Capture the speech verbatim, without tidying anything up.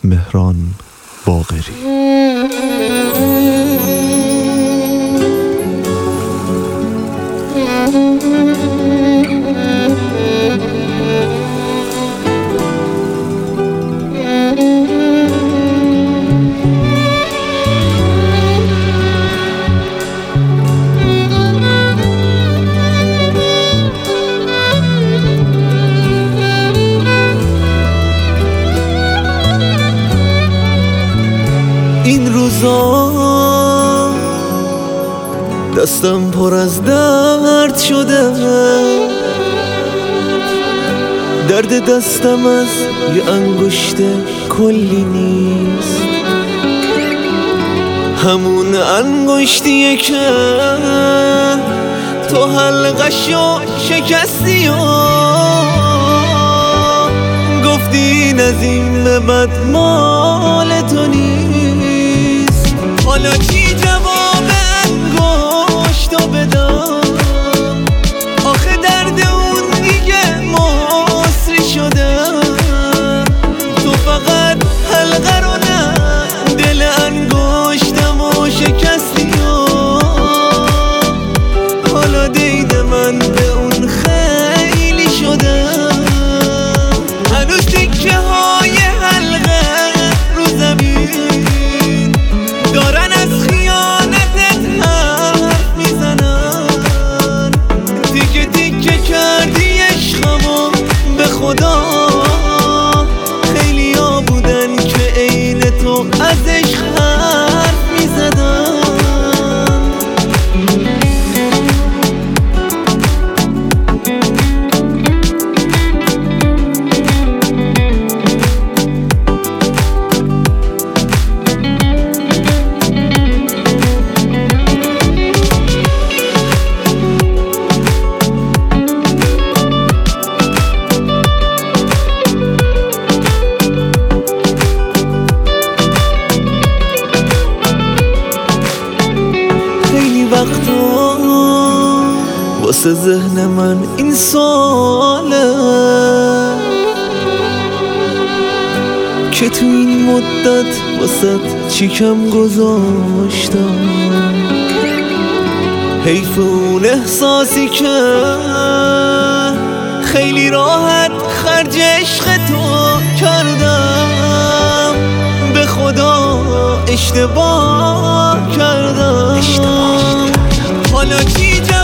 مهران باقری. این روزا دستم پر از درد شده، درد دستم از یه انگشت کلی نیست، همون انگشتیه که تو حلقشو شکستی و گفتی این از این به بعد مال تو نیست. حالا چی جواب انگشتو بدم؟ آخه درد اون دیگه مصری شده، تو فقط حلقه رو نه دل انگشتمو شکستی و حالا دید من به اون خیلی شده، هنوز تکه های حلقه رو زمین دارن از خیانتت حرف میزنن، تیکه تیکه کردی عشقمو به خدا، خیلی ها بودن که عین تو از عشق حرف میزدن. وقتا واسه ذهن من این سواله که تو این مدت واسه چی کم گذاشتم، حیف اون احساسی که خیلی راحت خرج عشق تو کردم، به خدا اشتباه کردم. حالا چی